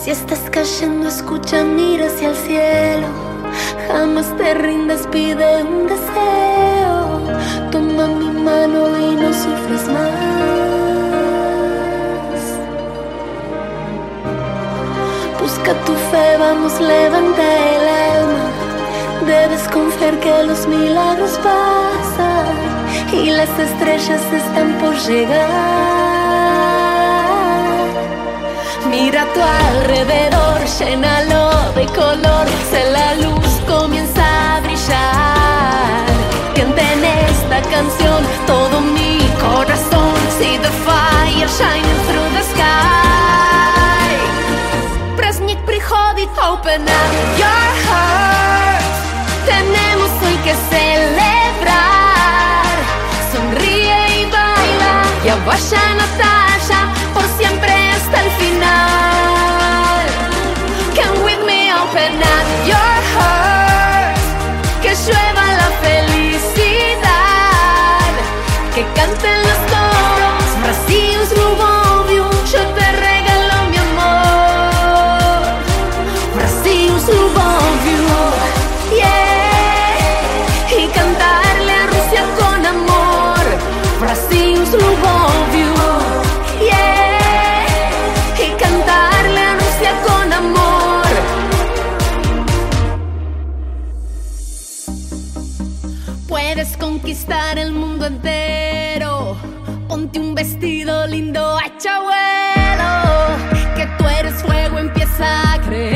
Si estás cayendo, escucha, mira hacia el cielo. Jamás te rindas, pide un deseo. Toma mi mano y no sufres más. Busca tu fe, vamos, levanta el alma. Debes confiar que los milagros pasan y las estrellas están por llegar. Mira a tu alrededor, llénalo de color, sé la luz comienza a brillar. Canta en esta canción todo mi corazón. See the fire shining through the sky. Праздник приходит, open up your heart. Tenemos hoy que celebrar. Sonríe y baila, ya vaya Natalia, por siempre hasta el final. Come with me, open up your heart. Que llueva la felicidad, que canten los coros, Brasil, Luboviu, yo te regalo mi amor. Brasil, Luboviu, yeah. Y cantarle a Rusia con amor. Brasil, Luboviu, yeah. Y cantarle a Rusia con amor. Puedes conquistar el mundo entero. Ponte un vestido lindo, echa vuelo. Que tú eres fuego, empieza a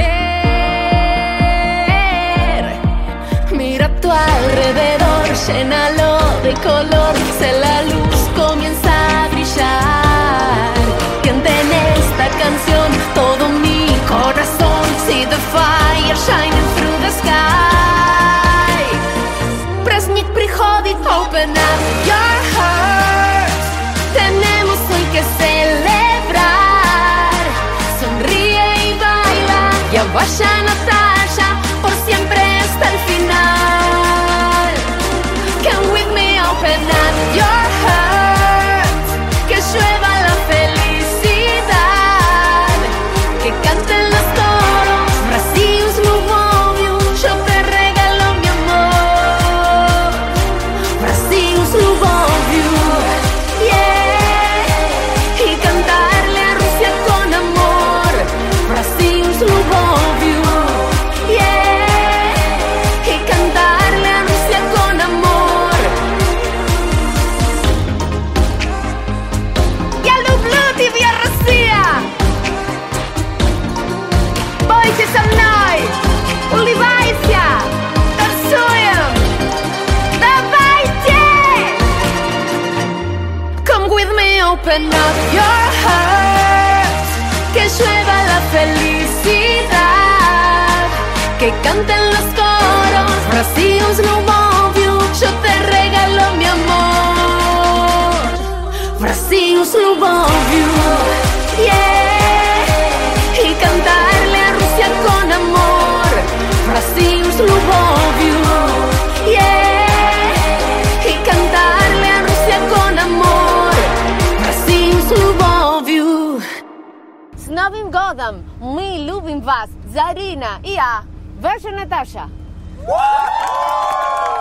creer. Mira a tu alrededor, llénalo de color. Sé la luz comienza a brillar. Canta en esta canción todo mi corazón. See the fire shining through the sky. Праздник приходит, open up your heart. Tenemos hoy que celebrar. Sonríe y baila, ya vaya Natalia, por siempre hasta el final. Come with me, open up your heart. Que llueva la felicidad, que canten los coros, Brasil, Luboviu, yo te regalo mi amor. Brasil, Luboviu, yeah. Y cantarle a Rusia con amor. Brasil, Luboviu, yeah. Y cantarle a Rusia con amor. Я люблю тебя, Россия! Пойте со мной, улыбайся, танцуем, давайте! Come with me, open up your heart. Que llueva la felicidad, que canten los coros, Brasil, Luboviu, yo te regalo mi amor. Brasil, Luboviu, yeah. Y cantarle a Rusia con amor. Brasil, Luboviu, yeah. Y cantarle a Rusia con amor. Brasil, Luboviu. З Новим годом! Мы любим вас, Зарина и я, ваша Наташа.